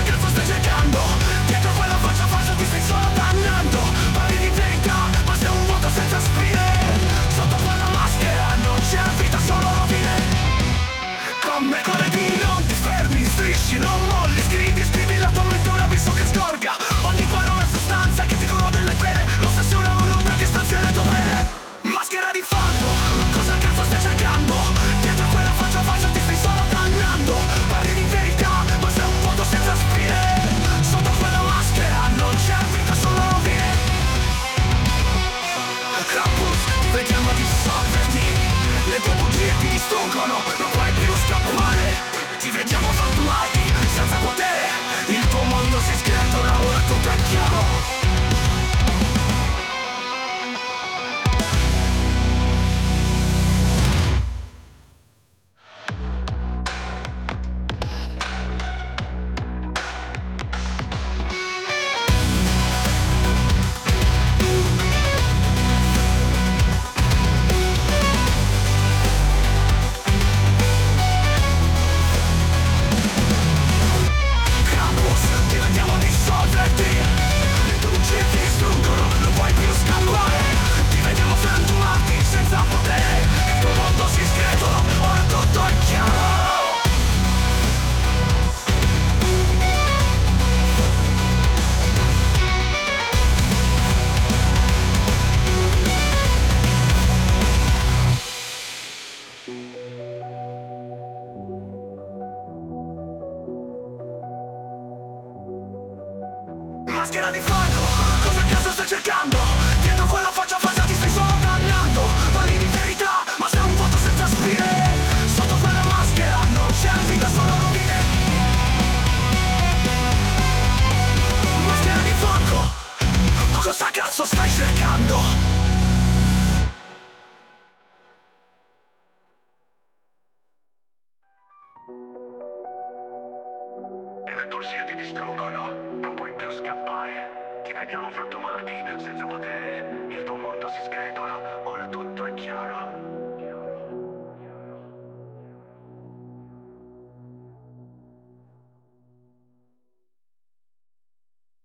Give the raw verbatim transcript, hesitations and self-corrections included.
cazzo stai cercando? Dietro quella faccia falsa ti stai solo dannando. Parli di verità, ma sei un vuoto senza spine. Sotto quella maschera non c'è vita, solo rovine. Come colleghi non ti fermi, strisci, non molli. Scrivi, scrivi la tua mente, un abisso che scorga. Ogni parola è sostanza che ti corrode le pene. L'ossessione è un'ombra che stanzia le dovere. Maschera di fango, cosa cazzo stai cercando? Dietro quella faccia falsa ti stai solo dannando. Parli di verità, ma sei un vuoto senza spine. Sotto quella maschera non c'è vita, solo rovine. Krampus, vediamo di dissolverti. Le tue bugie ti distruggono, non puoi più scappare. Ti vediamo frantumati, senza potere. Il tuo mondo si sgretola, ora tutto è chiaro. Maschera di fango, cosa cazzo stai cercando? Dietro quella faccia falsa ti stai solo dannando. Parli di verità, ma sei un vuoto senza spine. Sotto quella maschera non c'è vita, solo rovine. Maschera di fango, cosa cazzo stai cercando? E le torsie ti distruggono, non puoi più scappare. Ti vediamo frantumati, senza potere. Il tuo mondo si sgretola.